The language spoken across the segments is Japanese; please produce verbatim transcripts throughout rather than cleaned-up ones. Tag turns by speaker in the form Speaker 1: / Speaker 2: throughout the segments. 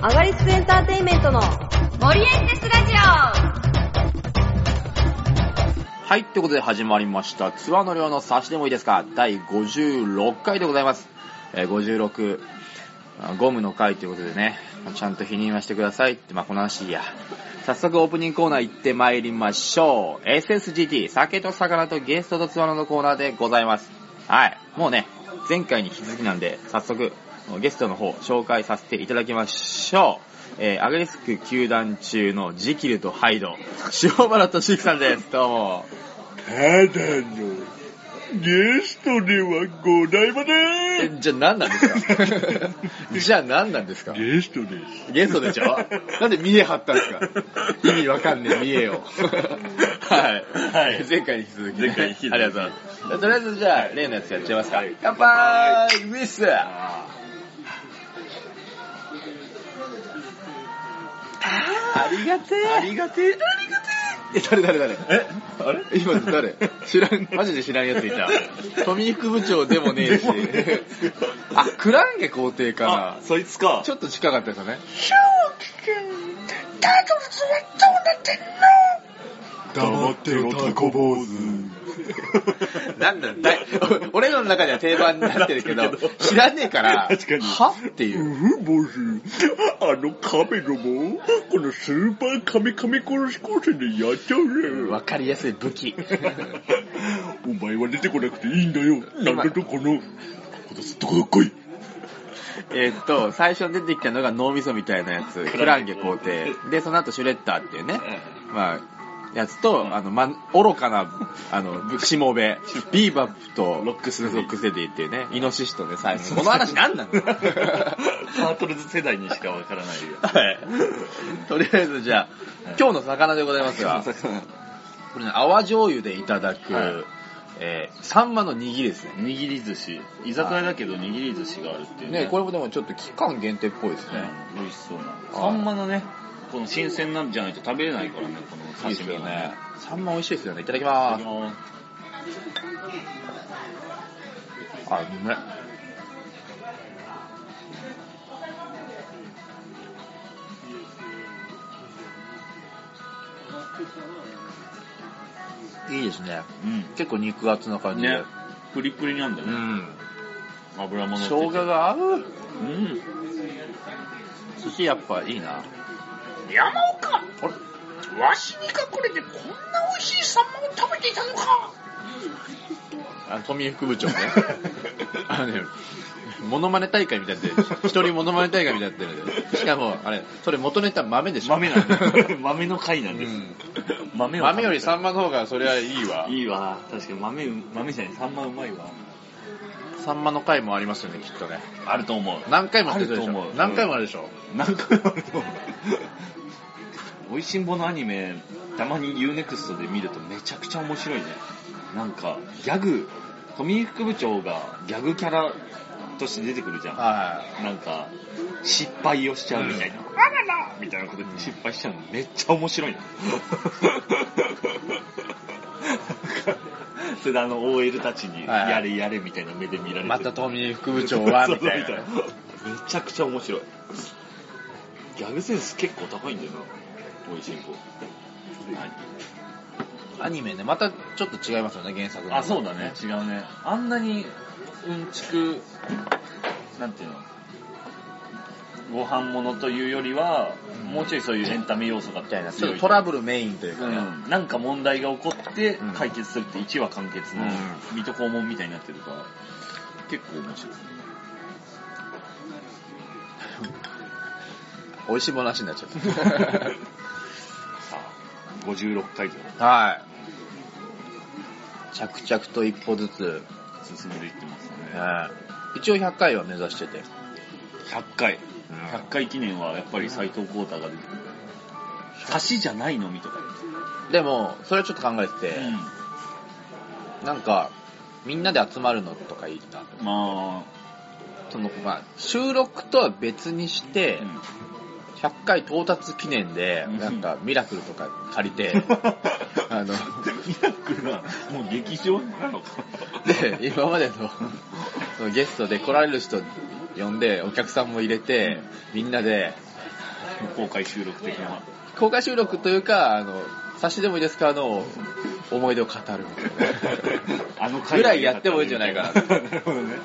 Speaker 1: アガリスクエンターテインメントの
Speaker 2: 森エンテスラジオ。
Speaker 3: はい、ということで始まりましたツアーの量の差しでもいいですか、だいごじゅうろっかいでございます。えー、ごじゅうろくゴムの回ということでね、ちゃんと否認はしてくださいって、まあこの話いいや。早速オープニングコーナー行ってまいりましょう。 エスエスジーティー 酒と魚とゲストとツアーのコーナーでございます。はい、もうね前回に引き続きなんで早速ゲストの方紹介させていただきましょう。えー、アガリスク球団中のジキルとハイド、塩原俊之さんです。どうも。
Speaker 4: ただのゲストではございません。
Speaker 3: え、じゃあ何なんですかじゃあ何なんですか。
Speaker 4: ゲストです。
Speaker 3: ゲストでしょ。なんで見え張ったんですか。意味わかんねえ見えよはい、はい、前回に引き続き、ね、前回に引き続きありがとうございます。とりあえずじゃあ例のやつやっちゃいますか、はい、乾杯ウィス。ありがてえありがてえありがてえ。え、誰誰誰
Speaker 4: えあれ
Speaker 3: 今誰知らん、マジで知らんやついた。富副部長でもねえしあ、クランゲ皇帝かな。
Speaker 4: あ、そいつか。
Speaker 3: ちょっと近かったですよね。
Speaker 4: シャオキ君、タコスはどうなってんの。黙ってろタコ坊主
Speaker 3: なんだだい俺の中では定番になってるけど知らねえから
Speaker 4: 確かに
Speaker 3: はっていう。
Speaker 4: うふ、ボス、あのカメどもこのスーパーカメカメ殺し光線でやっちゃうね。
Speaker 3: わかりやすい武器
Speaker 4: お前は出てこなくていいんだよ。なんだとこのこのすっとこどっこい。
Speaker 3: えーっと最初に出てきたのが脳みそみたいなやつ、クランゲ皇帝で、その後シュレッダーっていうね、まあやつと、あの、ま、愚かな、あの、しもべ、ビーバップと、ロックス、ロックセディっていうね、イノシシとね、最後。この話何なのハ
Speaker 4: ートルズ世代にしかわからないよ。
Speaker 3: はい。とりあえずじゃあ、はい、今日の魚でございますが、これね、泡醤油でいただく、はい、えー、サンマの握りですね。
Speaker 4: 握り寿司。居酒屋だけど握り寿司があるっていうね。
Speaker 3: ね、これもでもちょっと期間限定っぽいですね。
Speaker 4: うん、美味しそうな。サンマのね、この新鮮なんじゃないと食べれないからね、この刺身がね。
Speaker 3: サンマ美味しいですよね。いただきまーす。あ、うめえ。いいですね。うん。結構肉厚な感じで。ね。
Speaker 4: プリプリなんだね。うん。油物。
Speaker 3: 生姜が合う。うん。寿司やっぱいいな。
Speaker 4: 山岡、わしに隠れてこんな美味しいサンマを食べていたのか。
Speaker 3: あの富副部長ねあのね、モノマネ大会みたいになってる。一人モノマネ大会みたいになってる。しかもあれ、それ元ネタ豆でしょ。
Speaker 4: 豆なんだ豆の回なんです、うん、
Speaker 3: 豆を豆よりサンマの方がそれはいいわ。
Speaker 4: いいわ。確かに豆、豆じゃない、サンマうまいわ。
Speaker 3: サンマの回もありますよね、きっとね。
Speaker 4: あると思う。
Speaker 3: 何回もあると思う。何回もあるでしょ。
Speaker 4: 何回もあると思う。おいしんぼのアニメ、たまに ユーネクスト で見るとめちゃくちゃ面白いね。なんか、ギャグ、富副部長がギャグキャラとして出てくるじゃん。はい。なんか、失敗をしちゃうみたいな。うん、あららみたいなことで失敗しちゃうのめっちゃ面白いな。それであの オーエル たちにやれやれみたいな目で見られて、
Speaker 3: また富副部長はみたいな。め
Speaker 4: ちゃくちゃ面白い。ギャグセンス結構高いんだよな。おいしんぼ。
Speaker 3: アニメね、またちょっと違いますよね、原作の。
Speaker 4: あ、そうだね、違うね。あんなにうんちく、なんていうの、ご飯物というよりは、うん、もうちょいそういうエンタメ要素が強い。
Speaker 3: ちょっとトラブルメインというかね、
Speaker 4: うん、なんか問題が起こって解決するっていちわ完結の水戸黄門みたいになってるから、結構面白い。
Speaker 3: 美味しいものなしになっちゃったさ
Speaker 4: あごじゅうろっかいと。
Speaker 3: はい。着々と一歩ずつ
Speaker 4: 進んでいってますね。
Speaker 3: うん、一応ひゃっかいは目指してて。
Speaker 4: ひゃっかい、うん、ひゃっかい記念はやっぱり斉藤浩太が出てる。橋じゃないのみとか
Speaker 3: でもそれはちょっと考えてて、うん、なんかみんなで集まるのとかいいな。まあそのまあ収録とは別にして、うん、ひゃっかい到達記念でなんかミラクルとか借りてあのミ
Speaker 4: ラクルはもう劇場なのか
Speaker 3: で今まで の, そのゲストで来られる人呼んでお客さんも入れてみんなで
Speaker 4: 公開収録的な。
Speaker 3: 公開収録というか、あの、差しでもいいですかの思い出を語るみたいな。
Speaker 4: あの回
Speaker 3: ぐらいやってもいいんじゃないかな。
Speaker 4: なるほどね。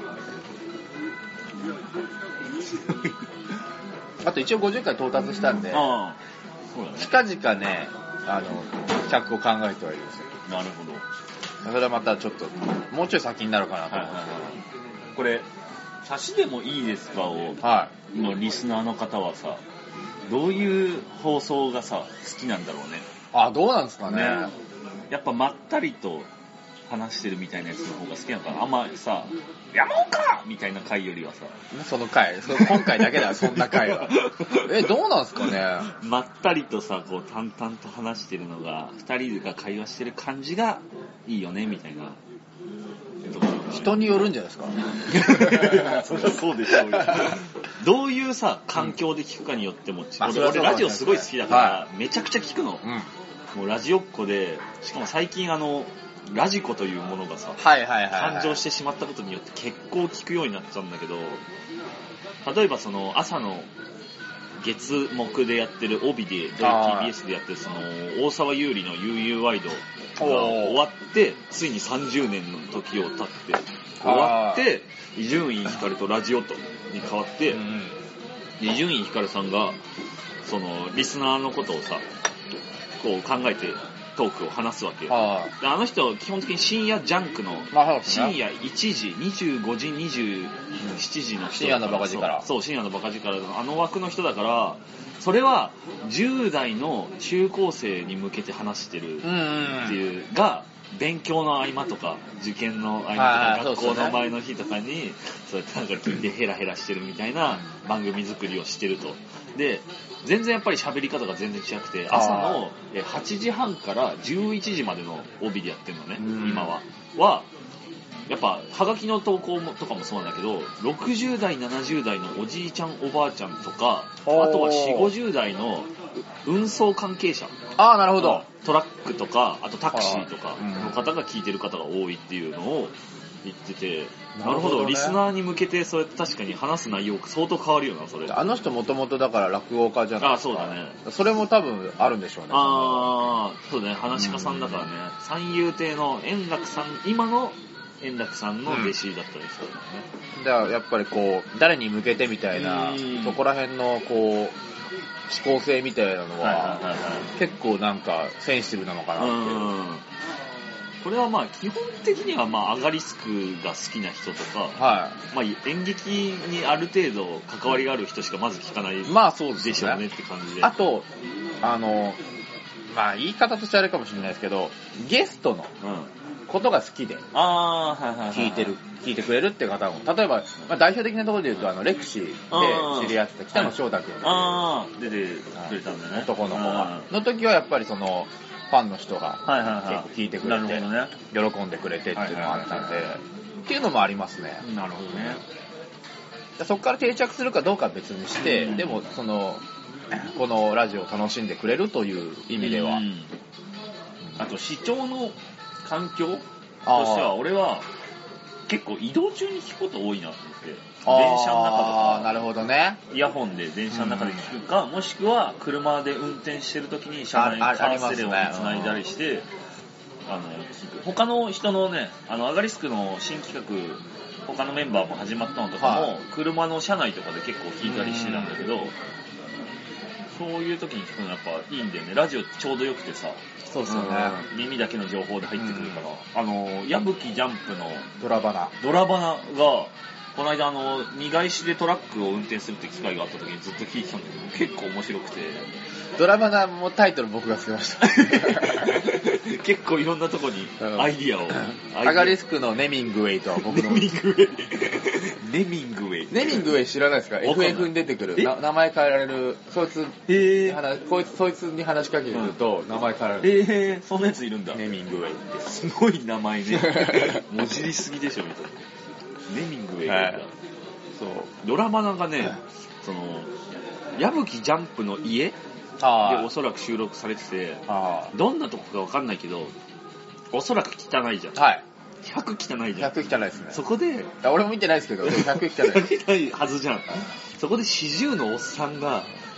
Speaker 3: あと一応ごじゅっかい到達したんで、
Speaker 4: ああ、そうだね。
Speaker 3: 近々ね、あの、企画を考えてはいるんですよ。
Speaker 4: なるほど。
Speaker 3: それはまたちょっと、もうちょい先になるかなと思って。
Speaker 4: はいはいはい。これ、差しでもいいですかを、
Speaker 3: は
Speaker 4: のリスナーの方はさ、どういう放送がさ、好きなんだろうね。
Speaker 3: あ、どうなんですかね。
Speaker 4: ねやっぱまったりと話してるみたいなやつの方が好きなのかな。あんまさ、山岡みたいな回よりはさ。
Speaker 3: その回、そ今回だけだよ、そんな回は。え、どうなんですかね。
Speaker 4: まったりとさ、こう淡々と話してるのが、二人が会話してる感じがいいよね、みたいな。
Speaker 3: 人によるんじゃないですか。
Speaker 4: そりゃそうでしょうよ。どういうさ、環境で聞くかによっても、
Speaker 3: あ
Speaker 4: 俺俺ラジオすごい好きだから、
Speaker 3: は
Speaker 4: めちゃくちゃ聞くの。
Speaker 3: うん。
Speaker 4: もうラジオっ子で、しかも最近あの、ラジコというものがさ、
Speaker 3: はいはいはい、はい。
Speaker 4: 誕生してしまったことによって結構聞くようになっちゃうんだけど、例えばその朝の月木でやってる帯で、ティービーエス でやってるその大沢優里の ユーユー ワイドが終わって、ついにさんじゅうねんの時を経って、終わって、伊集院光とラジオとに変わって、伊集院光さんが、そのリスナーのことをさ、こう考えてトークを話すわけよ。あ, あの人は基本的に深夜ジャンクの、まあ、深夜いちじ、にじゅうごじ、にじゅうしちじの人、
Speaker 3: 深夜のバカ力。
Speaker 4: そう、深夜のバカ力のあの枠の人だから、それはじゅう代の中高生に向けて話してるっていうが、勉強の合間とか受験の合間とか学校の前の日とかにそうやってなんか聞いてヘラヘラしてるみたいな番組作りをしてると。で全然やっぱり喋り方が全然違くて、朝のはちじはんからじゅういちじまでの帯でやってるのね、今ははやっぱハガキの投稿もとかもそうなんだけど、ろくじゅう代ななじゅう代のおじいちゃんおばあちゃんとか、あとはよんじゅうごじゅう代の運送関係者、
Speaker 3: ああなるほど、
Speaker 4: トラックとかあとタクシーとかの方が聞いてる方が多いっていうのを言ってて、なるほど、リスナーに向けてそうやって確かに話す内容相当変わるよな、それ。
Speaker 3: あの人もともとだから落語家じゃないですか。
Speaker 4: あ、そうだね。
Speaker 3: それも多分あるんでしょうね。
Speaker 4: ああ、そうだね、話し家さんだからね。三遊亭の円楽さん、今の円楽さんの弟子だったりするんだよね。
Speaker 3: だからやっぱりこう誰に向けてみたいな、そこら辺のこう思考性みたいなのは結構なんかセンシティブなのかなって。うん
Speaker 4: これはまあ基本的にはまあアガリスクが好きな人とか、
Speaker 3: はい、
Speaker 4: まあ演劇にある程度関わりがある人しかまず聞かない
Speaker 3: まあそうですね
Speaker 4: でしょうねって感じで。
Speaker 3: あとあのまあ言い方としてあれかもしれないですけど、ゲストのことが好きで聞いてる聞いてくれるって方も、例えば、まあ、代表的なところで言うとあのレクシーで知り合ってた北野翔太君、
Speaker 4: ああ出てくれたんだね、
Speaker 3: 男の子がの時はやっぱりそのファンの人が結構聞いてくれて、ね、喜んでくれてっていうのがあったんで、っていうのもありますね。
Speaker 4: なるほどね。
Speaker 3: そこから定着するかどうかは別にして、うん、でもそのこのラジオを楽しんでくれるという意味では、うん、
Speaker 4: あと視聴の環境としては俺は結構移動中に聞くこと多いなと思って、電車の中とか、
Speaker 3: なるほどね、
Speaker 4: イヤホンで電車の中で聞くか、うん、もしくは車で運転してる時に車内カーステレオにつないだりして、あの聞く。他の人のね、あのアガリスクの新企画他のメンバーも始まったのとかも、はい、車の車内とかで結構聞いたりしてたんだけど、そういう時に聞くのやっぱいいんだよね。ラジオちょうどよくてさ、
Speaker 3: そうですよね、
Speaker 4: うん、耳だけの情報で入ってくるから、うん、あの矢吹ジャンプの
Speaker 3: ドラバナ
Speaker 4: ドラバナがこの間あの荷返しでトラックを運転するって機会があった時にずっと聞いてたんだけど、結構面白くて、
Speaker 3: ドラバナもタイトル僕がつけました
Speaker 4: 結構いろんなとこにアイディアを、
Speaker 3: うん、アガリスクのネミングウェイとは僕の
Speaker 4: ネミングウェイネミングウェイ
Speaker 3: ネミングウェイ知らないですか？ エフエフ に出てくるな名前変えられる、そいつに話こいつそいつに話しかけると名前変えられる、
Speaker 4: えー、そんなやついるんだ。
Speaker 3: ネミングウェイって
Speaker 4: すごい名前ねもじりすぎでしょみたいな。ネミングウェイ、はい、そうドラマなんかね、その矢吹ジャンプの家でおそらく収録されてて、どんなとこかわかんないけどおそらく汚いじゃん。
Speaker 3: はい。
Speaker 4: ひゃく汚いじゃん。
Speaker 3: ひゃく汚いですね。
Speaker 4: そこで
Speaker 3: 俺も見てないですけどひゃく汚い
Speaker 4: 汚いはずじゃん。そこでよんじゅうのおっさんが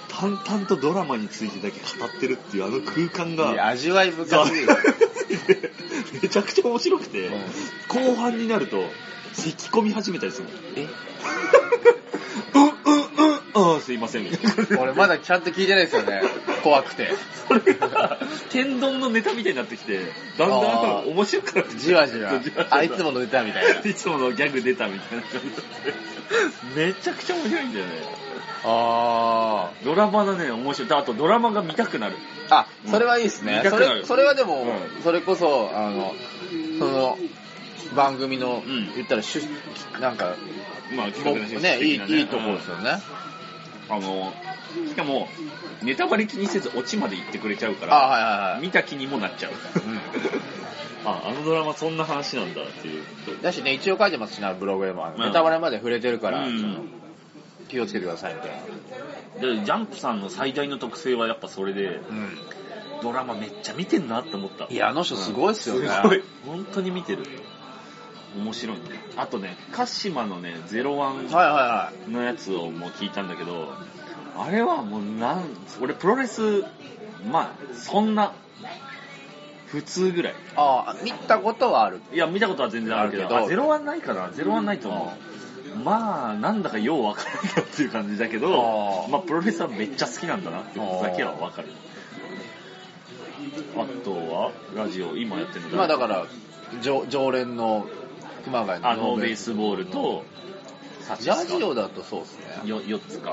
Speaker 4: 淡々とドラマについてだけ語ってるっていうあの空間が
Speaker 3: いや味わい深すぎる
Speaker 4: めちゃくちゃ面白くて、うん、後半になると咳込み始めたりするの。えうんうんうんああすいませんみたいな。
Speaker 3: 俺まだちゃんと聞いてないですよね。怖くて。
Speaker 4: それが天丼のネタみたいになってきて、だんだん面白くなってきて。
Speaker 3: じわじわ。あいつものネタみたいな。
Speaker 4: いつものギャグ出たみたいな感じで。めちゃくちゃ面白いんだよね。
Speaker 3: あ
Speaker 4: ー。ドラマのね、面白い。あとドラマが見たくなる。
Speaker 3: あ、それはいいですね。
Speaker 4: 見たくなる。
Speaker 3: それ、それはでも、
Speaker 4: うん、
Speaker 3: それこそ、あの、その、番組の、
Speaker 4: うん、
Speaker 3: 言ったら、なんか、
Speaker 4: まあ、企画の趣旨
Speaker 3: ね、いい、
Speaker 4: ね、
Speaker 3: いいところですよね。
Speaker 4: うん、あの、しかも、ネタバレ気にせずオチまで言ってくれちゃうから、
Speaker 3: あ、はいはいはい、
Speaker 4: 見た気にもなっちゃう。うん、あ、あのドラマそんな話なんだっていう。
Speaker 3: だしね、一応書いてますしな、ブログでも。ネタバレまで触れてるから、
Speaker 4: うん、
Speaker 3: その気をつけてくださいみたい
Speaker 4: な。で、ジャンプさんの最大の特性はやっぱそれで、うん、ドラマめっちゃ見てんなって思った。
Speaker 3: いや、あの人すごいっすよね。
Speaker 4: すごい。本当に見てる。面白いね。あとね、鹿島のね、ゼロワンのやつをもう聞いたんだけど、あれはもうなん、俺プロレス、まあ、そんな、普通ぐらい。
Speaker 3: ああ、見たことはある。
Speaker 4: いや、見たことは全然あるけど、あ、ゼロワンないかなゼロワンないと思う。まあ、なんだかようわからんなっていう感じだけど、まあ、プロレスはめっちゃ好きなんだなってことだけはわかる。あとは、ラジオ、今やってるの
Speaker 3: まあだから、常, 常連の熊谷の
Speaker 4: あのベースボールと、
Speaker 3: ラジオだとそうですね。
Speaker 4: よっつか。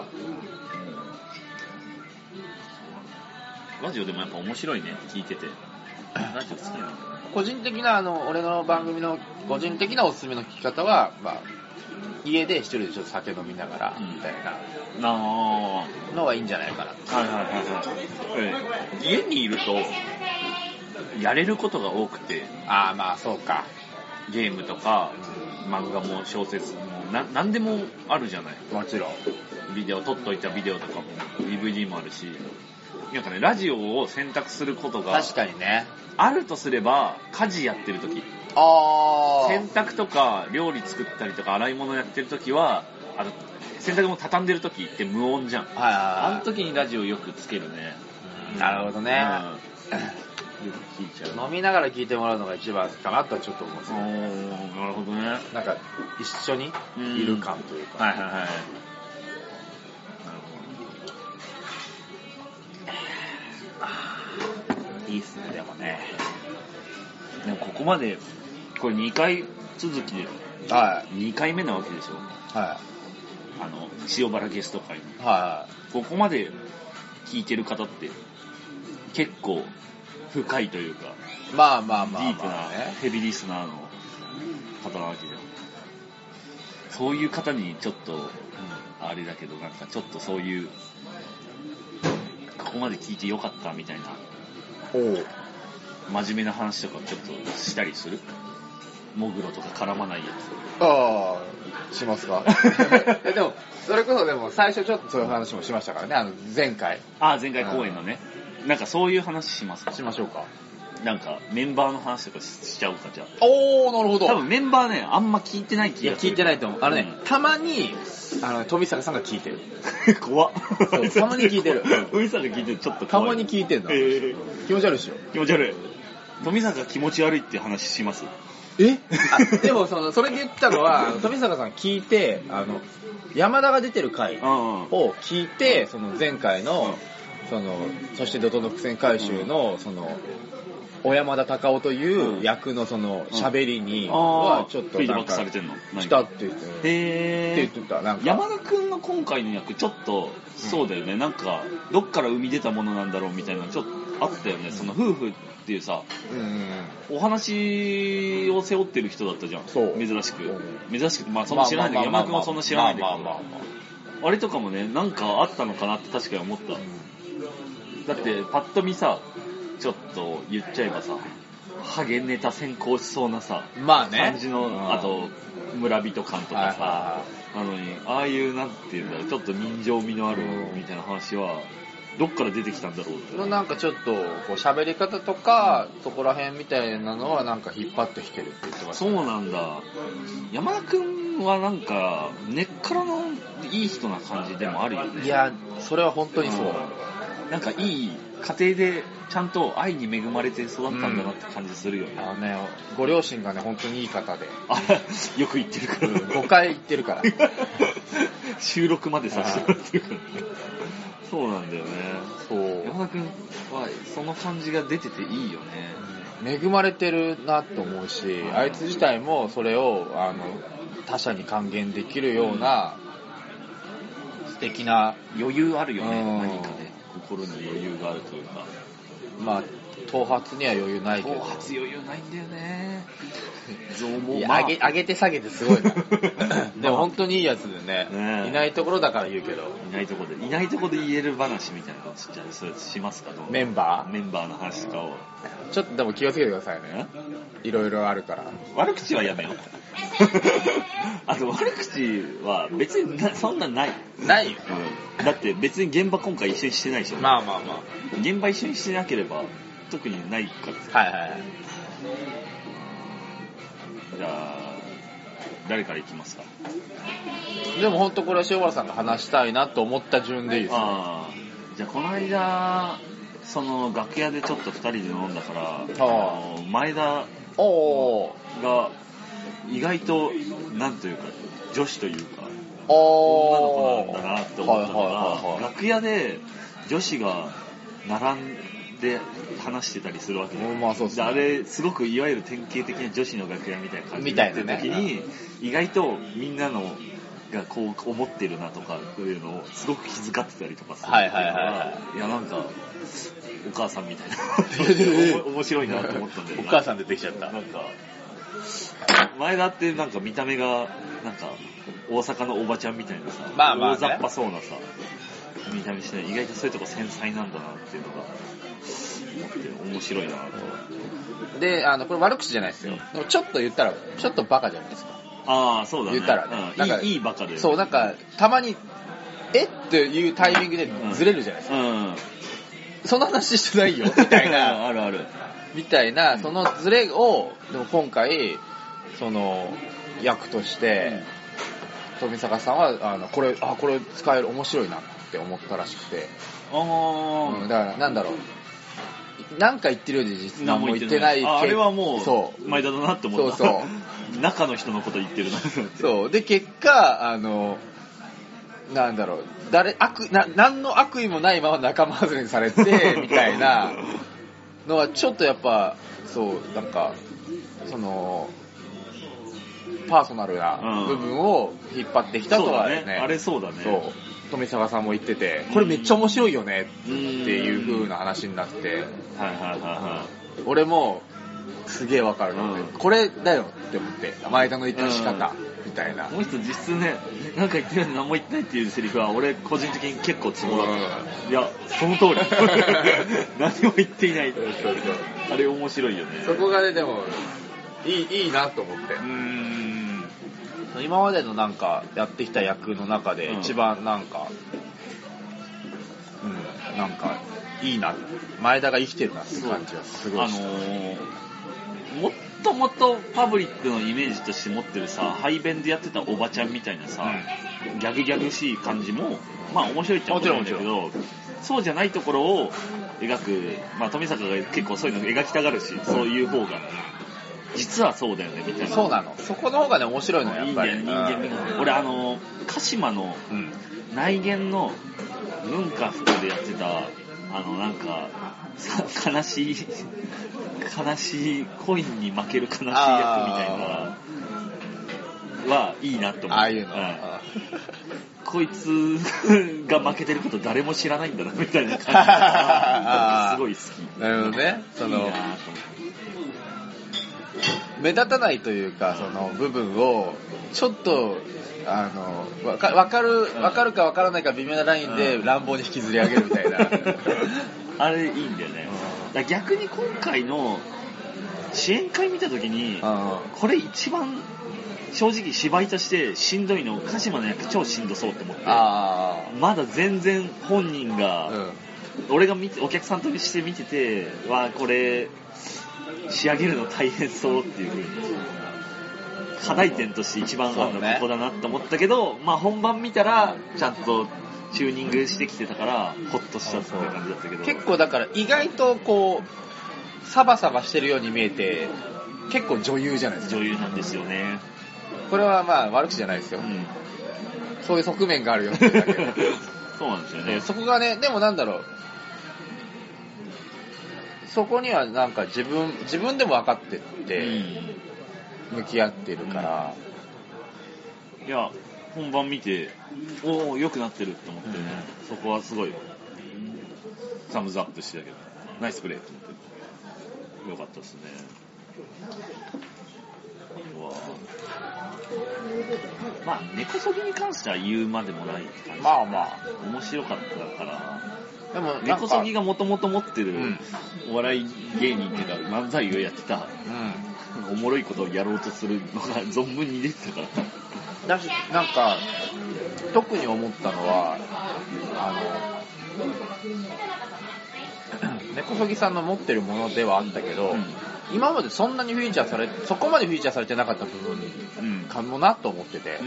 Speaker 4: ラジオでもやっぱ面白いね、聞いてて。ラジオ好きなんだね。
Speaker 3: 個人的な、あの、俺の番組の個人的なおすすめの聞き方は、まあ、家で一人でちょっと酒飲みながら、みたいなのはいいんじゃないかな。
Speaker 4: はいはいはいはい。家にいると、やれることが多くて。
Speaker 3: ああ、まあそうか。
Speaker 4: ゲームとか、漫画も小説も、な、なんでもあるじゃない。
Speaker 3: もちろん。
Speaker 4: ビデオ、撮っといたビデオとかも、ディーブイディー もあるし、なんかね、ラジオを選択することが、
Speaker 3: 確かにね。
Speaker 4: あるとすれば、家事やってる時。
Speaker 3: ああ。
Speaker 4: 洗濯とか、料理作ったりとか、洗い物やってる時は、あの、洗濯物畳んでる時って無音じゃん。
Speaker 3: はいはいはい。
Speaker 4: あの時にラジオよくつけるね。
Speaker 3: うん、なるほどね。
Speaker 4: うんよく聞いちゃう。
Speaker 3: 飲みながら聞いてもらうのが一番かなとはちょっと思うんですよ。
Speaker 4: なるほどね。
Speaker 3: なんか一緒にいる感というか。
Speaker 4: はいはいはい。なる
Speaker 3: ほど。いいっすね、でもね。
Speaker 4: でもここまで、これにかい続きで、
Speaker 3: はい。
Speaker 4: にかいめなわけでしょ。
Speaker 3: はい。
Speaker 4: あの、塩原ゲスト会に。
Speaker 3: はい。
Speaker 4: ここまで聞いてる方って、結構、深いというか、
Speaker 3: まあまあまあ、まあ、
Speaker 4: ディープなヘビーリスナーの方なわけじゃん。そういう方にちょっと、うん、あれだけど、なんかちょっとそういう、ここまで聞いてよかったみたいな、
Speaker 3: お
Speaker 4: 真面目な話とかちょっとしたりする？モグロとか絡まないや
Speaker 3: つ。ああ、しますかでも、それこそでも最初ちょっとそういう話もしましたからね、あの前回。
Speaker 4: ああ、前回公演のね。なんかそういう話しますか？
Speaker 3: しましょうか。
Speaker 4: なんかメンバーの話とかしちゃうかじゃあ。
Speaker 3: おー、なるほど。
Speaker 4: 多分メンバーね、あんま聞いてない気がする。
Speaker 3: いや、聞いてないと思う。あのね、うん、たまに、あの、富坂さんが聞いてる。
Speaker 4: 怖っ。
Speaker 3: たまに聞いてる。
Speaker 4: 富坂聞いてる、ちょっと
Speaker 3: 怖い。たまに聞いてんだ。えー、気持ち悪いっしょ。
Speaker 4: 気持ち悪い。富坂気持ち悪いって話します？
Speaker 3: えあ、でもその、それで言ったのは、富坂さん聞いて、あの、山田が出てる回を聞いて、その前回の、その、そして怒涛の伏線回収の、その、小山田隆夫という役のその喋りにはちょっとなんか来たって言って、
Speaker 4: へ
Speaker 3: ーって言ってた。なんか
Speaker 4: 山田くんの今回の役ちょっとそうだよね、うん、なんかどっから生み出たものなんだろうみたいなちょっとあったよね、うん、その夫婦っていうさ、うんうん、お話を背負ってる人だったじゃん、そう珍しく、うん、珍しくまあそんな知らないんだけど、山田くんはそんな知らないんだけど、あれとかもねなんかあったのかなって確かに思った、うん、だってパッと見さちょっと言っちゃえばさ、ハゲネタ先行しそうなさ、
Speaker 3: まあね、
Speaker 4: 感じの、うん、あと村人感とかさ、なのにああいうなんていうんだろう、ちょっと人情味のあるみたいな話はどっから出てきたんだろうって。
Speaker 3: のなんかちょっとこう喋り方とか、そこら辺みたいなのはなんか引っ張ってきてるって言ってました。
Speaker 4: そうなんだ。山田くんはなんか根っからのいい人な感じでもあるよね。
Speaker 3: いや、それは本当にそう。
Speaker 4: うん、なんかいい家庭でちゃんと愛に恵まれて育ったんだなって感じするよね。
Speaker 3: うん、あのね、ご両親がね、本当にいい方で。
Speaker 4: あ、よく言ってるから。
Speaker 3: ごかい言ってるから。
Speaker 4: 収録までさせてもらってるから。そうなんだよね。
Speaker 3: そう。
Speaker 4: 山田くんはその感じが出てていいよね。
Speaker 3: 恵まれてるなと思うし、あいつ自体もそれをあの他者に還元できるような素敵な
Speaker 4: 余裕あるよね、
Speaker 3: うん、
Speaker 4: 何かね、心に余裕があるというか。
Speaker 3: まあ頭髪には余裕ないけど。
Speaker 4: 頭髪余裕ないんだよね。増毛、
Speaker 3: いや、
Speaker 4: まあ、
Speaker 3: 上げ、上げて下げてすごいな。でも本当にいいやつでね、
Speaker 4: ね、
Speaker 3: いないところだから言うけど。
Speaker 4: いないところで、いないところで言える話みたいなのじゃあそれしますか？
Speaker 3: メンバー
Speaker 4: メンバーの話とかを。
Speaker 3: ちょっとでも気をつけてくださいね。いろいろあるから。
Speaker 4: 悪口はやめよう。あと悪口は別になそんなない。
Speaker 3: ないよ、
Speaker 4: うん。だって別に現場今回一緒にしてないでしょ。
Speaker 3: まあまあまあ。
Speaker 4: 現場一緒にしてなければ特にないから。
Speaker 3: はいはいはい。
Speaker 4: じゃあ誰からいきますか？
Speaker 3: でも本当これは塩原さんが話したいなと思った順でいいですね。
Speaker 4: ああ、じゃあこの間その楽屋でちょっとふたりで飲んだから、あの前田が意外となんというか女子というか女の子なんだなって思ったのが、楽屋で女子が並んで話してたりするわけで、
Speaker 3: まあそうですね、
Speaker 4: であれすごくいわゆる典型的な女子の楽屋みたいな感じでやってる時に、ね、意外とみんなのがこう思ってるなとかそういうのをすごく気遣ってたりとかするっていうのが、いやなんかお母さんみたいな面白いなと思ったんだよね。
Speaker 3: お母さん出てきちゃった。
Speaker 4: なんか前田ってなんか見た目がなんか大阪のおばちゃんみたいなさ、
Speaker 3: まあまあね、
Speaker 4: 大雑把そうなさ見た目して、意外とそういうとこ繊細なんだなっていうのが思って面白いなと。
Speaker 3: で、あのこれ悪口じゃないですよ。でもちょっと言ったらちょっとバカじゃないですか。
Speaker 4: ああ、そうだね。
Speaker 3: 言ったらね、
Speaker 4: うん、
Speaker 3: なんか
Speaker 4: いいいいバカで。
Speaker 3: そう、なんかたまにえっていうタイミングでずれるじゃないですか。
Speaker 4: うん。うん、
Speaker 3: その話してないよみたいな
Speaker 4: あるある
Speaker 3: みたいなそのズレをでも今回その役として、うん、富坂さんはあのこれあこれ使える面白いなって思ったらしくて、
Speaker 4: ああ、
Speaker 3: うん、だからなんだろう。なんか言ってるようで実は何も言ってない。
Speaker 4: あ, あれはもう
Speaker 3: そう
Speaker 4: 前田だなって思った。
Speaker 3: そうそう
Speaker 4: 中の人のこと言ってるなって。
Speaker 3: そうで結果あのなんだろう誰悪な何の悪意もないまま仲間外れにされてみたいなのはちょっとやっぱそうなんかそのパーソナルな部分を引っ張ってきたとはね、
Speaker 4: うん、ねあれそうだね。
Speaker 3: そう富坂さんも言ってて、これめっちゃ面白いよねっていう風な話になって、はいはい
Speaker 4: はいはい、
Speaker 3: 俺もすげえわかるので、うん、これだよって思って、前田の言った仕方、うん、みたいな。
Speaker 4: もう一つ実質ね、なんか言ってないのに何も言ってないっていうセリフは俺個人的に結構ツボだった、うん、いやその通り何も言っていないそうそうあれ面白いよね。
Speaker 3: そこがねでもいい、いいなと思って、うーん今までのなんかやってきた役の中で一番なんか、うん、うん、なんかいいな、前田が生きてるなって感じがすごいした。あのー、
Speaker 4: もっともっとパブリックのイメージとして持ってるさ、ハイベンでやってたおばちゃんみたいなさ、うん、ギャグギャグしい感じもまあ面白いっちゃ面白いんだけど、そうじゃないところを描く、まあ富坂が結構そういうの描きたがるし、うん、そういう方が実はそうだよねみたいな。
Speaker 3: そうなの。そこの方がね面白いのやっぱり。
Speaker 4: いいね、人間味が。俺あの鹿島の内見の文化服でやってたあのなんか悲しい悲しいコインに負ける悲しい役みたいなはいいなと思う。
Speaker 3: ああいうの。
Speaker 4: うん、こいつが負けてること誰も知らないんだなみたいな感じがすごい好き。
Speaker 3: なるほどね。その
Speaker 4: いいなと思って。
Speaker 3: 目立たないというかその部分をちょっとあのわか、わかるわかるかわからないか微妙なラインで乱暴に引きずり上げるみたいな
Speaker 4: あれいいんだよね。だ逆に今回の支援会見た時にこれ一番正直芝居としてしんどいの鹿島の役超しんどそうって思って、あまだ全然本人が俺が見てお客さんとして見ててわこれ仕上げるの大変そうっていう風に課題点として一番あるのはここだなって思ったけど、ね、まあ本番見たらちゃんとチューニングしてきてたからホッとしたっていう感じだったけど、
Speaker 3: 結構だから意外とこうサバサバしてるように見えて結構女優じゃないですか。
Speaker 4: 女優なんですよね。
Speaker 3: これはまあ悪口じゃないですよ、うん、そういう側面があるよってだけで
Speaker 4: そうなんですよね。
Speaker 3: そこがね、でもなんだろう、そこにはなんか自分自分でも分かってって向き合ってるから、
Speaker 4: うん、いや本番見ておお良くなってるって思ってね、うん、そこはすごいサムズアップしてたけどナイスプレーって思って良かったですね。まあ根こそぎに関しては言うまでもないって感じ。
Speaker 3: まあまあ
Speaker 4: 面白かったから。
Speaker 3: でも
Speaker 4: 根こそぎがもともと持ってるお笑い芸人っていうか漫才をやってた、うん、おもろいことをやろうとするのが存分に出てたから
Speaker 3: だし、なんか特に思ったのはあの根こそぎさんの持ってるものではあったけど、うん、今までそんなにフィーチャーされそこまでフィーチャーされてなかった部分かもなと思ってて、うん、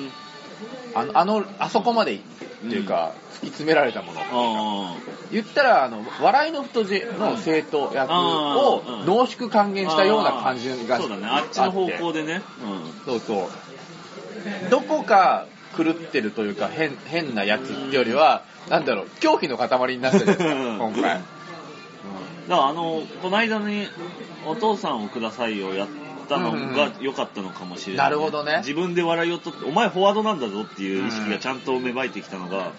Speaker 3: あのあのあそこまでっていうか、うん、突き詰められたもの言ったらあの笑いの太字の生徒役を濃縮還元したような感じがあって、
Speaker 4: そうだね、あっちの方向でね、
Speaker 3: うん、そうそうどこか狂ってるというか 変, 変なやつってよりは、うん、なんだろう狂気の塊になってるんですか今回。だ
Speaker 4: からあのこの間にお父さんをくださいをやったのが良かったのかもしれない、ね、
Speaker 3: なるほどね。
Speaker 4: 自分で笑いを取ってお前フォワードなんだぞっていう意識がちゃんと芽生えてきたのが、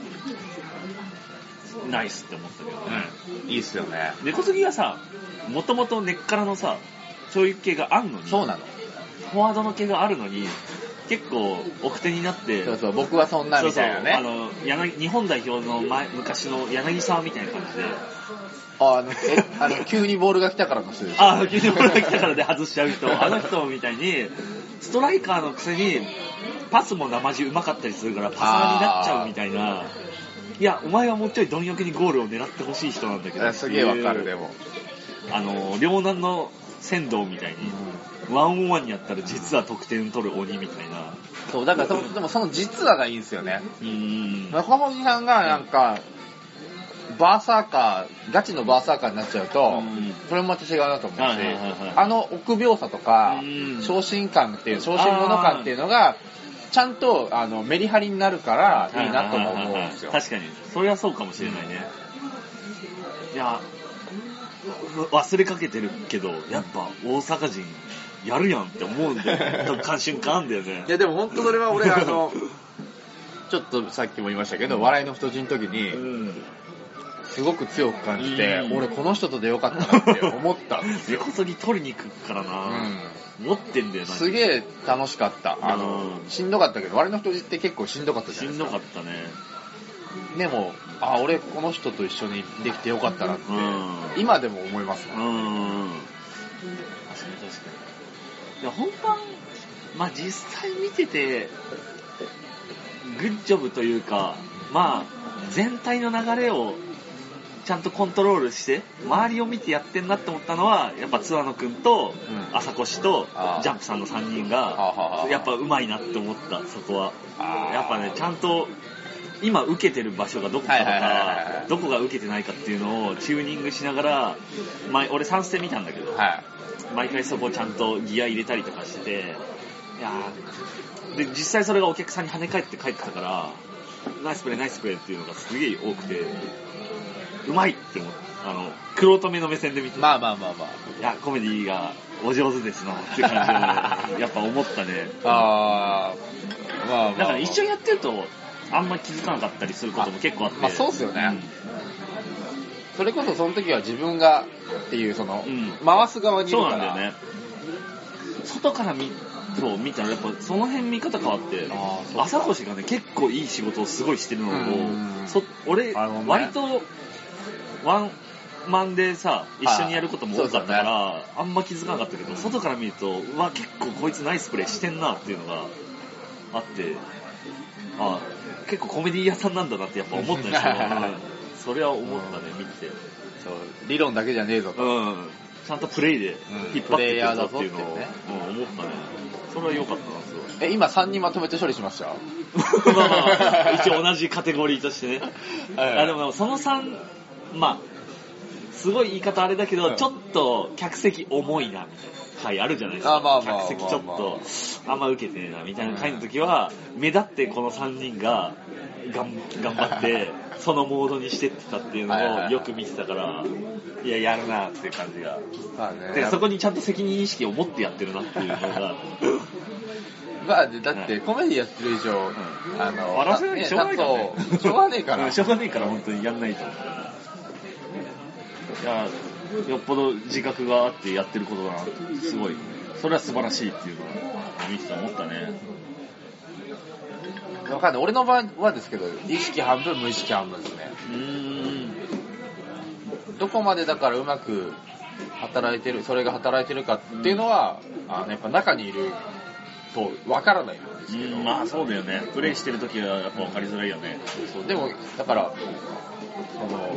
Speaker 4: うん、ナイスって思ったけどね、
Speaker 3: うん、いいっすよね。
Speaker 4: 根こそぎがさもともと根っからのさそういう系があんのに、
Speaker 3: そうなの
Speaker 4: フォワードの系があるのに結構奥手になって、
Speaker 3: そうそう僕はそんなみたいなね、
Speaker 4: そうそうあの柳日本代表の前昔の柳沢みたいな感じで、
Speaker 3: あのえあの急にボールが来たからの人でしょ。
Speaker 4: あ急にボールが来たからで外しちゃう人あの人みたいにストライカーのくせにパスも生地うまかったりするからパサーになっちゃうみたいな、いやお前はもうちょい貪欲にゴールを狙ってほしい人なんだけど、
Speaker 3: すげえわかる。でも
Speaker 4: あの両南の仙道みたいに、うん、ワンオンワンにやったら実は得点取る鬼みたいな。
Speaker 3: そうだからそでもその実はがいいんですよね。うん中本さんがなんかバーサーカーガチのバーサーカーになっちゃうと、うん、それもまた違うなと思うし、はいはいはいはい、あの臆病さとか、うん、昇進感っていう昇進者感っていうのがちゃんとあのメリハリになるからいいなとも思うんですよ。
Speaker 4: 確かにそれはそうかもしれないね。いや忘れかけてるけどやっぱ大阪人やるやんって思うんだよ瞬間あんだよね。
Speaker 3: いやでも本当それは俺あのちょっとさっきも言いましたけど笑いの太字の時に、うん、すごく強く感じて、うん、俺この人とでよかったなって思ったんですよ。
Speaker 4: 根こそぎ取りに行くからな、うん、持ってんだよな。
Speaker 3: すげえ楽しかった。あの、うん、しんどかったけど笑いの太字って結構しんどかったじゃないですか。
Speaker 4: しんどかったね。で
Speaker 3: もあ俺この人と一緒にできてよかったなって、うん、今でも思いますね。うん、確かに
Speaker 4: 確かに。いや本番まあ実際見ててグッジョブというかまあ全体の流れをちゃんとコントロールして周りを見てやってんなって思ったのはやっぱ津和野くんと朝越とジャンプさんのさんにんがやっぱうまいなって思った。そこはやっぱねちゃんと今受けてる場所がどこかとかどこが受けてないかっていうのをチューニングしながら、まあ、俺さん戦見たんだけど、はい、毎回そこをちゃんとギア入れたりとかしてて、いやで実際それがお客さんに跳ね返って帰ってたからナイスプレーナイスプレーっていうのがすげえ多くてうまいって思う。あの黒留めの目線で見て
Speaker 3: まあまあまあまあ
Speaker 4: いやコメディがお上手ですなって感じをやっぱ思ったね。
Speaker 3: あー、まあまあ、まあ、
Speaker 4: だから一緒にやってるとあんま気づかなかったりすることも結構あって、
Speaker 3: まあそうっすよね、うん、それこそその時は自分がっていうその、うん、回す側にいるから
Speaker 4: そうなんだよね。外から見そう見たらやっぱその辺見方変わって朝越がね結構いい仕事をすごいしてるのをそ俺、ね、割とワンマンでさ一緒にやることも多かったから あ,、ね、あんま気づかなかったけど外から見るとうわ結構こいつナイスプレーしてんなっていうのがあってあ結構コメディ屋さんなんだなってやっぱ思ったんですよそれは思ったね、見てて。
Speaker 3: そう、理論だけじゃねえぞと。
Speaker 4: うん。ちゃんとプレイで引っ張っていくぞっていうのを、
Speaker 3: うん、ね、
Speaker 4: うん、思ったね。それは良かったな、すごい。
Speaker 3: え、今さんにんまとめて処理しました
Speaker 4: まあまあ、一応同じカテゴリーとしてね。あ、でもそのさん、まあ、すごい言い方あれだけど、うん、ちょっと客席重いな、みたいな回あるじゃないですか。
Speaker 3: あ、まあまあまあまあ、
Speaker 4: 客席ちょっと、あんま受けてねえな、みたいな回の時は、目立ってこのさんにんが、がん頑張って、そのモードにしてってたっていうのをよく見てたから、いや、やるなっていう感じが。まあね、で、そこにちゃんと責任意識を持ってやってるなっていうのが。
Speaker 3: まあ、だってコメディやってる以上、うん、あの、
Speaker 4: 笑わせなきゃしょうがないからね。
Speaker 3: しょうがねえから。
Speaker 4: しょうがねえから本当にやんないと。いや、よっぽど自覚があってやってることだなって、すごい、それは素晴らしいっていうのを見てて思ったね。
Speaker 3: わかんない。俺の場合はですけど、意識半分、無意識半分ですね。
Speaker 4: うーん。
Speaker 3: どこまでだからうまく働いてる、それが働いてるかっていうのは、うん、あのやっぱ中にいるとわからないんですけど。
Speaker 4: うん、まあそうだよね。プレイしてるときはやっぱわかりづらいよね。
Speaker 3: そうそう。でも、だから、その、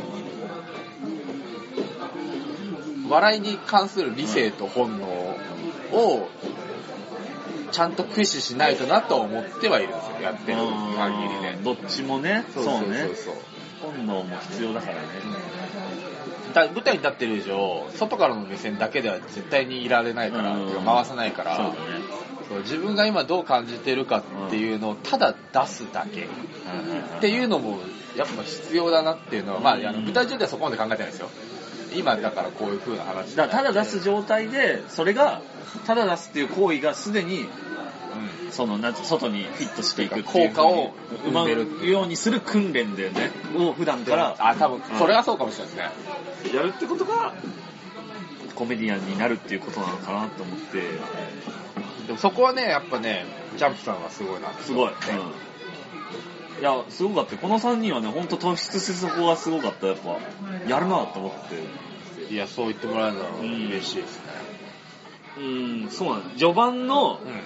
Speaker 3: 笑いに関する理性と本能を、ちゃんと駆使しないとなと思ってはいるんですよ、やってる限りね。
Speaker 4: どっちもね、
Speaker 3: そうそうそうそう、
Speaker 4: そうね。本能も必要だからね。
Speaker 3: だ舞台に立ってる以上、外からの目線だけでは絶対にいられないから、回さないから、
Speaker 4: そうだね、
Speaker 3: そう自分が今どう感じてるかっていうのをただ出すだけっていうのもやっぱ必要だなっていうのは、まあ、あの舞台上ではそこまで考えてないですよ。今だからこういう風な話
Speaker 4: だからただ出す状態で、それがただ出すっていう行為がすでに、うん、そのなんて外にフィットしていくっていう
Speaker 3: 効果を
Speaker 4: 生まれるようにする訓練だよね。を普段から
Speaker 3: あ多分それはそうかもしれないですね。
Speaker 4: うん、やるってことがコメディアンになるっていうことなのかなと思って。
Speaker 3: でもそこはねやっぱねジャンプさんはすごいな。
Speaker 4: すごい。うんいや、すごかった。このさんにんはね、ほんと突出してそこがすごかった。やっぱ、やるなと思って。
Speaker 3: いや、そう言ってもらえるのは嬉しいですね。
Speaker 4: うん、うんそうなんです。序盤の、うん、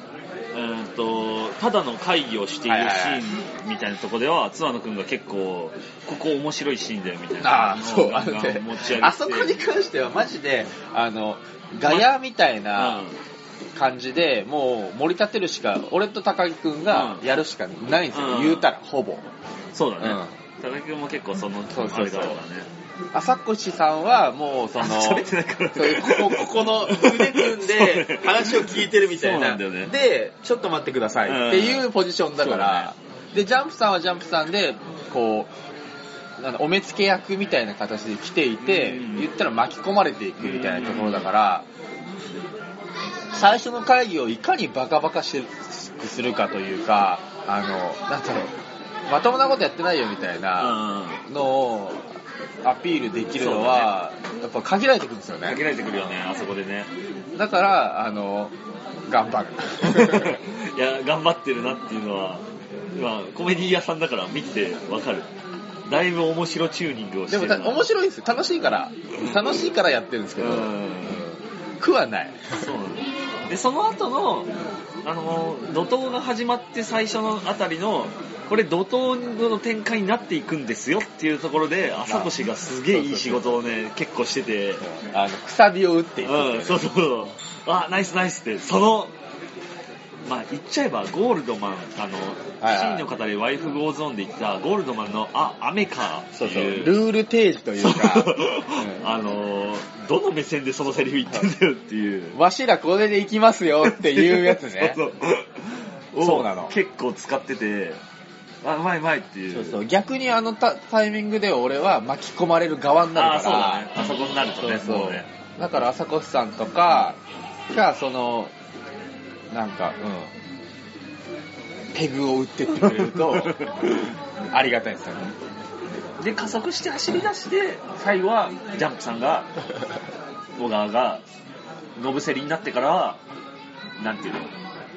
Speaker 4: えーっと、ただの会議をしているシーンみたいなとこでは、津和野くんが結構、ここ面白いシーンだよみたいな。
Speaker 3: ああ、そう、あのね、
Speaker 4: 持ち上げて。
Speaker 3: あそこに関してはマジで、あの、ガヤみたいな、うん感じでもう盛り立てるしか俺と高木くんがやるしかないんですよ、うん、言うたらほぼ
Speaker 4: そうだね、うん、高木くんも結構その
Speaker 3: そうそうそう
Speaker 4: あれだからね
Speaker 3: 朝越さんはもうその
Speaker 4: 喋ってないから
Speaker 3: そういうここここの腕組んで話を聞いてるみたいな
Speaker 4: そうなんだよね
Speaker 3: でちょっと待ってくださいっていうポジションだから、うん、でジャンプさんはジャンプさんでこうなんお目付け役みたいな形で来ていて、うん、言ったら巻き込まれていくみたいなところだから、最初の会議をいかにバカバカしくするかというか、あの、なんだろう、まともなことやってないよみたいなのをアピールできるのは、やっぱ限られてくるんですよね。
Speaker 4: 限られてくるよね、あそこでね。
Speaker 3: だから、あの、頑張る。
Speaker 4: いや、頑張ってるなっていうのは、今、コメディ屋さんだから見てわかる。だいぶ面白チューニングをしてる。
Speaker 3: でも面白いんですよ。楽しいから。楽しいからやってるんですけど、苦はない。
Speaker 4: そうなんだ。でその後のあの怒涛が始まって最初のあたりのこれ怒涛の展開になっていくんですよっていうところで朝越がすげえいい仕事をね結構してて
Speaker 3: あのくさびを打っていく、
Speaker 4: うん、そうそうそうあナイスナイスってそのまあ言っちゃえばゴールドマンあのシーンの方でワイフゴーズオンで言ったゴールドマンのあ雨かっていう、そうそう
Speaker 3: ルール提示というか、
Speaker 4: うん、あのどの目線でそのセリフ言ってんだよっていう
Speaker 3: わしらこれで行きますよっていうやつね
Speaker 4: そうそうそうなの結構使っててあうまいうまいっていう
Speaker 3: そうそう逆にあの タ, タイミングで俺は巻き込まれる側になるから
Speaker 4: あそうだねあそこになるとね
Speaker 3: そうそう
Speaker 4: ね
Speaker 3: だから朝越さんとかがそのなんかうんペグを打ってってくれるとありがたいですよね
Speaker 4: で加速して走り出して最後はジャンプさんが小川がノブセリになってからなんていうの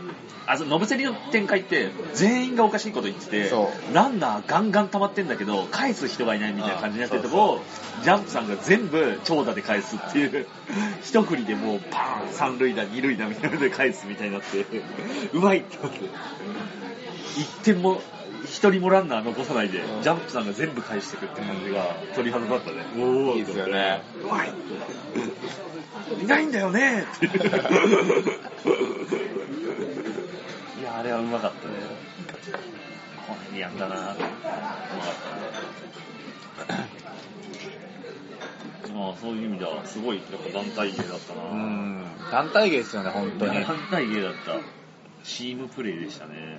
Speaker 4: あ、ノブセリの展開って全員がおかしいこと言ってて、ランナーガンガン溜まってんだけど返す人がいないみたいな感じになってるとこをジャンプさんが全部長打で返すっていう一振りでもうパーン三塁打二塁打みたいなので返すみたいになってうまいってなって一点も一人もランナー残さないでジャンプさんが全部返していくって感じが鳥肌だったね。
Speaker 3: おーいいですよね。
Speaker 4: うまいいないんだよねっていやあれはうまかったね。これやんだな。うまかったね。まあそういう意味ではすごいやっぱ団体芸だったな。
Speaker 3: うん、団体芸ですよね本当に。
Speaker 4: 団体芸だった。チームプレーでしたね。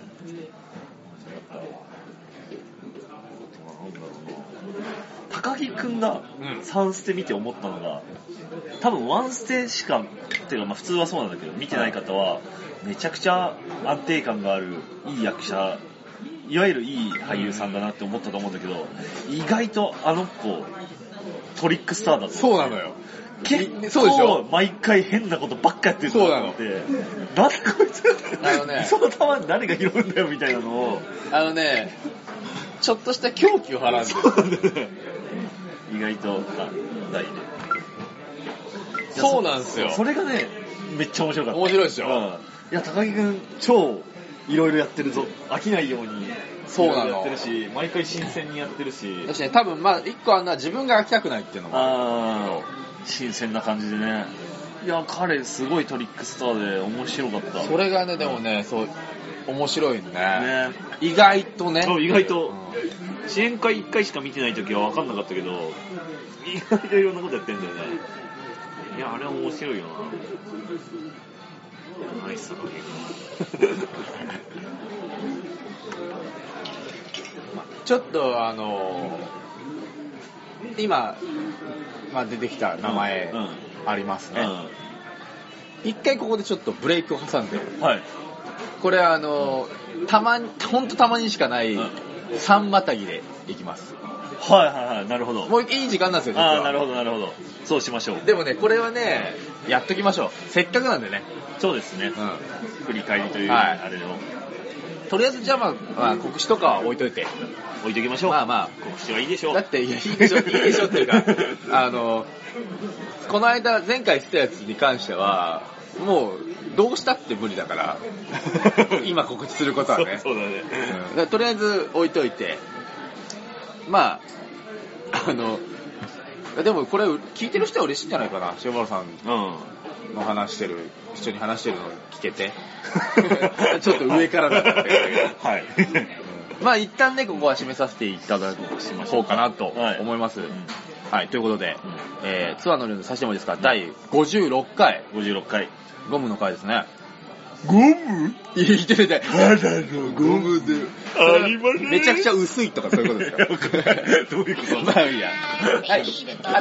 Speaker 4: 高木くんがさんステ見て思ったのが、多分ワンステしかっていうかまあ普通はそうなんだけど見てない方はめちゃくちゃ安定感があるいい役者、いわゆるいい俳優さんだなって思ったと思うんだけど、意外とあの子トリックスターだった。
Speaker 3: そうなのよ。
Speaker 4: 結
Speaker 3: そうでしょ。
Speaker 4: 構毎回変なことばっかやってると思って、なんでこいつ
Speaker 3: あのね、
Speaker 4: その球誰が拾うんだよみたいなのを
Speaker 3: あのね、ちょっとした狂気をはらんでる。
Speaker 4: 意外と大ね。
Speaker 3: そうなんですよ。
Speaker 4: それがねめっちゃ面白かった。
Speaker 3: 面白いですよ。
Speaker 4: うん、いや高木くん超いろいろやってるぞ。飽きないように。
Speaker 3: そうなの。
Speaker 4: やってるし、毎回新鮮にやってるし。
Speaker 3: 確かに多分まあ一個あんな自分が飽きたくないっていうのも
Speaker 4: ああ。新鮮な感じでね。いや彼すごいトリックスターで面白かった。
Speaker 3: それがねでもねそう面白いね。
Speaker 4: ね
Speaker 3: 意外とね。
Speaker 4: そう意外と、うん、支援会いっかいしか見てない時は分かんなかったけど、意外といろんなことやってんだよね。いやあれは面白いよな。ナイスだけど。
Speaker 3: ちょっとあのー、今、まあ、出てきた名前ありますね。一、うんうん、回ここでちょっとブレイクを挟んで、はい、これあのー、たまにほんとたまにしかない三またぎでいきます。
Speaker 4: はいはいはい、なるほど。
Speaker 3: もういい時間なんですよ実は。
Speaker 4: ああなるほどなるほど。そうしましょう。
Speaker 3: でもねこれはねやっときましょう。せっかくなんでね。
Speaker 4: そうですね。うん、振り返りという、はい、あれを。
Speaker 3: とりあえずじゃあまあ、まあ、告知とかは置いといて
Speaker 4: 置いときましょう。
Speaker 3: まあまあ
Speaker 4: 告知はいいでしょう。
Speaker 3: だっていやいいでしょいいでしょっていうかあのこの間前回してたやつに関してはもうどうしたって無理だから今告知することはね。
Speaker 4: そう、そうだね、
Speaker 3: うん、とりあえず置いといてまああのでもこれ聞いてる人は嬉しいんじゃないかな。塩原さんの話してる、一緒に話してるのを聞けてちょっと上からだったけどはい、うん、まあ一旦ねここは締めさせていただこうかなと思います、はい、はい、ということで、うんえー、ツアーのルールさせてもいいですか、うん、だいごじゅうろっかい
Speaker 4: ごじゅうろっかい
Speaker 3: ゴムの回ですね。
Speaker 4: ゴム
Speaker 3: 言っててただのゴムで
Speaker 4: ありません。
Speaker 3: めちゃくちゃ薄いとかそういうことですか
Speaker 4: どういうこと
Speaker 3: まあいいや。はい、ありがとうございます。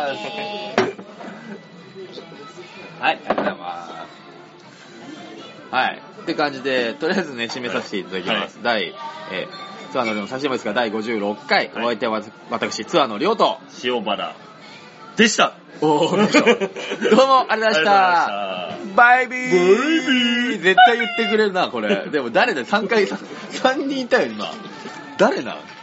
Speaker 3: はい、ありがとうございます。はい、って感じで、とりあえずね、締めさせていただきます。はい、第、えー、ツアーの量の差しもですが、だいごじゅうろっかい、はい、お相手は私、ツアーの量と、
Speaker 4: 塩原でした。
Speaker 3: おー、どうもありがとうございました。バイビー。バイビー。絶対言ってくれるな、これ。でも誰だよ、さんかい、さんにんいたよ、今。誰な